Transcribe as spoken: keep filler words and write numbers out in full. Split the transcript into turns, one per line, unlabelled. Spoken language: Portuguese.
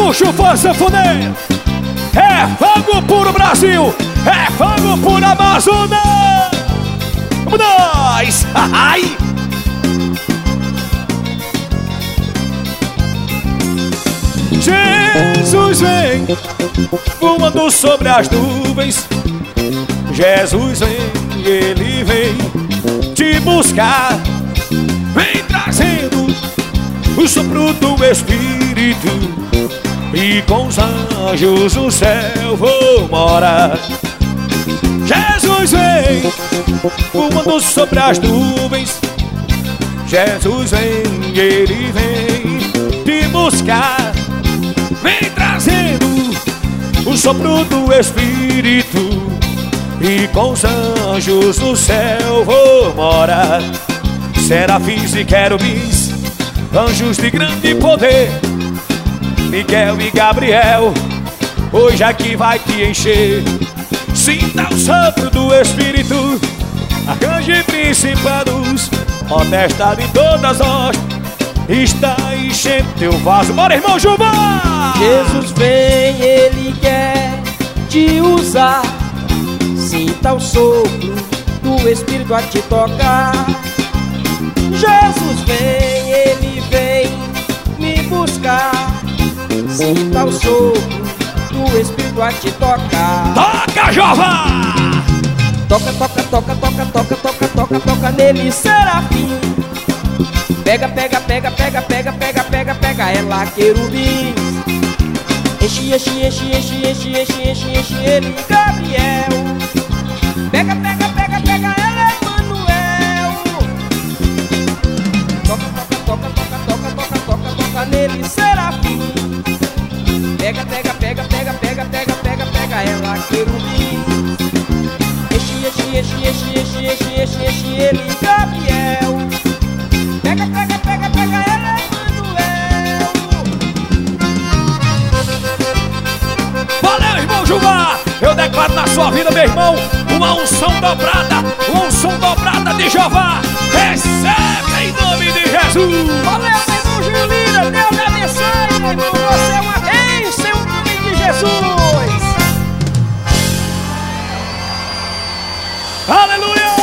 Gaúcho, força funeira. É fogo puro Brasil, é fogo puro Amazonas. Vamos nós! Ai! Jesus vem voando sobre as nuvens. Jesus vem, Ele vem te buscar. Vem trazendo o sopro do Espírito, e com os anjos no céu vou morar. Jesus vem voando sobre as nuvens. Jesus vem, Ele vem te buscar. Vem trazendo o sopro do Espírito, e com os anjos no céu vou morar. Serafins e querubins, anjos de grande poder, Miguel e Gabriel, hoje aqui vai te encher. Sinta o sopro do Espírito, arcanjo e principados, potestade de todas nós está enchendo teu vaso. Bora, irmão Gilmar!
Jesus vem, Ele quer te usar. Sinta o sopro do Espírito a te tocar. Jesus vem, Ele vem me buscar. Sinta o sopro do Espírito a te tocar.
Toca, Jová!
Toca, toca, toca, toca, toca, toca, toca, toca nele, serafim. Pega, pega, pega, pega, pega, pega, pega, pega ela, querubins. Enche, enche, enche, enche, enche, enche, enche, enche ele, Gabriel. Pega, pega, pega, pega ela, Emanuel. Toca, toca, toca, toca, toca, toca, toca nele, serafim. Pega, pega, pega, pega, pega, pega, pega, pega ela, querubins. Enche, enche, enche, enche, enche, enche, enche, enche ele, Gabriel. Pega, pega, pega, pega ela, Emanuel.
Valeu, irmão Gilmar! Eu declaro na sua vida, meu irmão, uma unção dobrada, uma unção dobrada de Jeová. Recebe em nome de Jesus!
Valeu, meu irmão Gil Lira, Deus abençoe, meu irmão. Você é uma bênção em nome de Jesus.
Aleluia!